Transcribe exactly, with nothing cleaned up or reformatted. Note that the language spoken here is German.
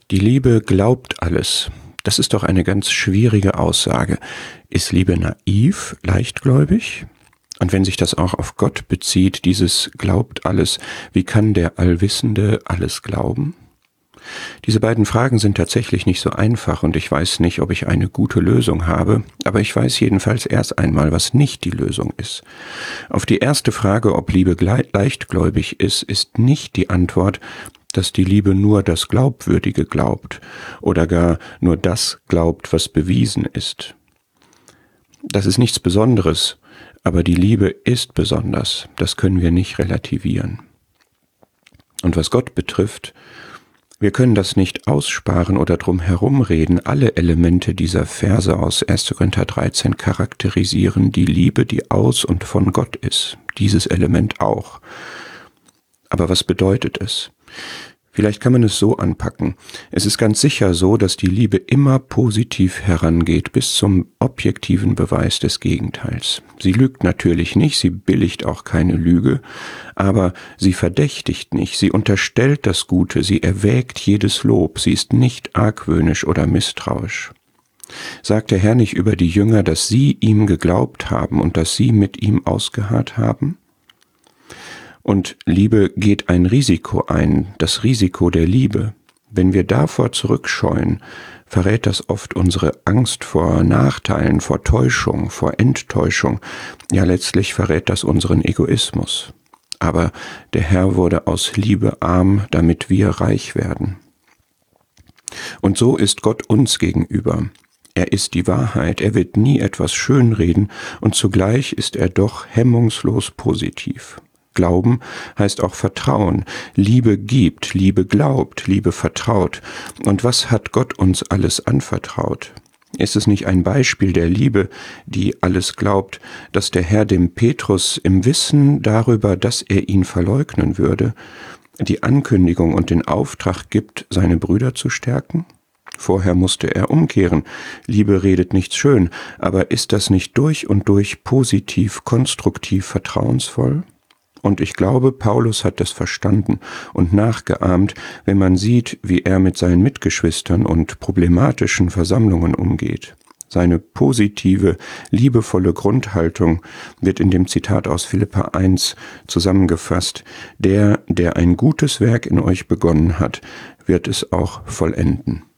Die Liebe glaubt alles. Das ist doch eine ganz schwierige Aussage. Ist Liebe naiv, leichtgläubig? Und wenn sich das auch auf Gott bezieht, dieses glaubt alles, wie kann der Allwissende alles glauben? Diese beiden Fragen sind tatsächlich nicht so einfach und ich weiß nicht, ob ich eine gute Lösung habe, aber ich weiß jedenfalls erst einmal, was nicht die Lösung ist. Auf die erste Frage, ob Liebe leichtgläubig ist, ist nicht die Antwort, dass die Liebe nur das Glaubwürdige glaubt oder gar nur das glaubt, was bewiesen ist. Das ist nichts Besonderes, aber die Liebe ist besonders, das können wir nicht relativieren. Und was Gott betrifft, wir können das nicht aussparen oder drum herumreden. Alle Elemente dieser Verse aus erster Korinther dreizehn charakterisieren die Liebe, die aus und von Gott ist. Dieses Element auch. Aber was bedeutet es? Vielleicht kann man es so anpacken. Es ist ganz sicher so, dass die Liebe immer positiv herangeht bis zum objektiven Beweis des Gegenteils. Sie lügt natürlich nicht, sie billigt auch keine Lüge, aber sie verdächtigt nicht, sie unterstellt das Gute, sie erwägt jedes Lob, sie ist nicht argwöhnisch oder misstrauisch. Sagt der Herr nicht über die Jünger, dass sie ihm geglaubt haben und dass sie mit ihm ausgeharrt haben? Und Liebe geht ein Risiko ein, das Risiko der Liebe. Wenn wir davor zurückscheuen, verrät das oft unsere Angst vor Nachteilen, vor Täuschung, vor Enttäuschung. Ja, letztlich verrät das unseren Egoismus. Aber der Herr wurde aus Liebe arm, damit wir reich werden. Und so ist Gott uns gegenüber. Er ist die Wahrheit, er wird nie etwas schönreden und zugleich ist er doch hemmungslos positiv. Glauben heißt auch Vertrauen. Liebe gibt, Liebe glaubt, Liebe vertraut. Und was hat Gott uns alles anvertraut? Ist es nicht ein Beispiel der Liebe, die alles glaubt, dass der Herr dem Petrus im Wissen darüber, dass er ihn verleugnen würde, die Ankündigung und den Auftrag gibt, seine Brüder zu stärken? Vorher musste er umkehren. Liebe redet nicht schön, aber ist das nicht durch und durch positiv, konstruktiv, vertrauensvoll? Und ich glaube, Paulus hat das verstanden und nachgeahmt, wenn man sieht, wie er mit seinen Mitgeschwistern und problematischen Versammlungen umgeht. Seine positive, liebevolle Grundhaltung wird in dem Zitat aus Philipper eins zusammengefasst. Der, der ein gutes Werk in euch begonnen hat, wird es auch vollenden.